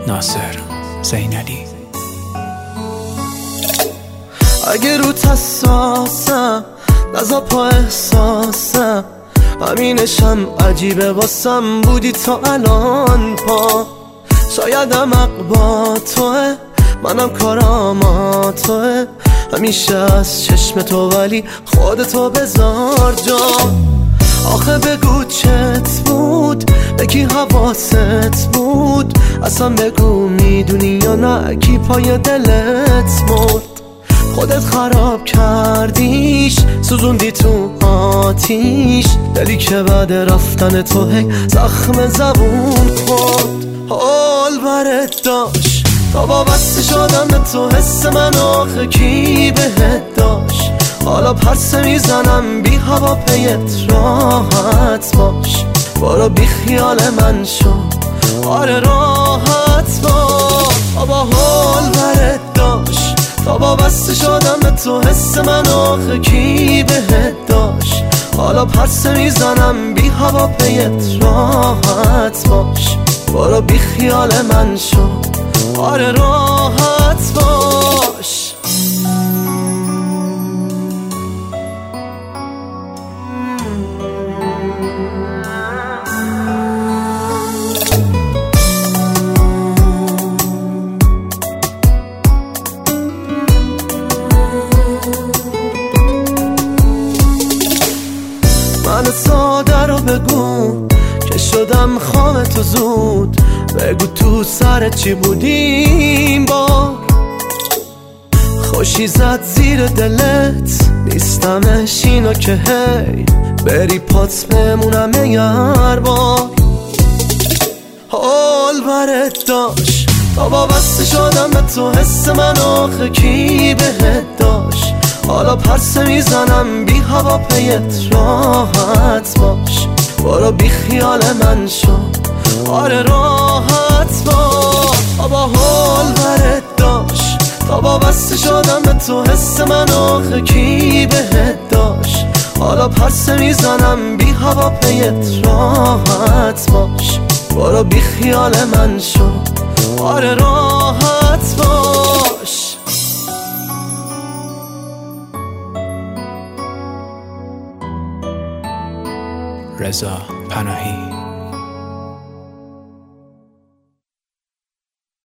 ناصر زینالی. اگه روت حساسم نزا پا احساسم، همینشم عجیبه واسم بودی تا الان پا. شایدم با توه، منم کارام توه، همیشه از چشم تو ولی خودتو بذار جا. آخه بگو چت بود، بگی حواست بود، اصلا بگو میدونی یا نه کی پای دلت مرد. خودت خراب کردیش، سوزوندی تو آتیش، دلی که بعد رفتن تو هی زخم زبون خورد. حال برت داشت تا وابسته شدم به تو، حس من آخه کی بهت داشت. حالا پرسه میزنم بی هوا پیت راحت باش، برو بی خیال من شو، آره راحت باش. بابا حال برت داشت تا وابسته شدم به تو، حس من آخه کی بهت داشت. حالا پرسه میزنم بی هوا پیت راحت باش، برو بی خیال من شو، آره راحت باش. من ساده رو بگو که شدم خام تو زود، بگو تو سر چی بودیم با خوشی زد زیر دلت، نیستمش اینو که هی بری پات بمونم یار با. حال برت داشت تا وابسته شدم به تو، حس من آخه کی بهت داشت. حالا پرسه میزنم بی هوا پیت راحت باش، برو بی خیال من شو، آره راحت باش. بابا حال برت داشت تا وابسته شدم به تو، حس من آخه کی بهت داشت. حالا پرسه میزنم بی هوا پیت راحت باش، برو بی خیال من شو، آره راحت باش. رضا پناهی.